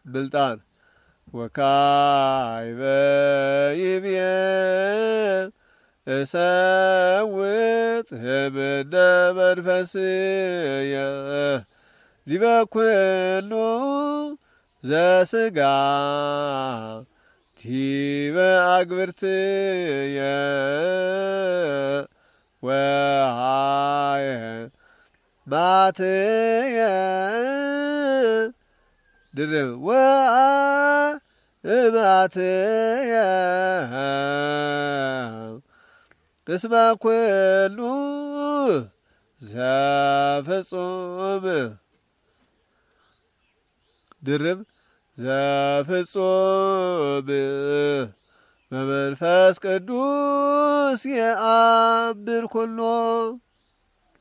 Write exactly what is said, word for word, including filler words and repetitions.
ብልጣን ወካዕበ ይብየ እሰውጥ ህብደ መንፈስየ ዲበ ኩሉ ዘሥጋ ዲበ አግብርትየ ወሃየ ባትየ ድርብ ወባትየ እስመ ኩሉ ዘፍጹም ድርብ ዘፍጹም በመንፈስ ቅዱስ የአምር ኩሎ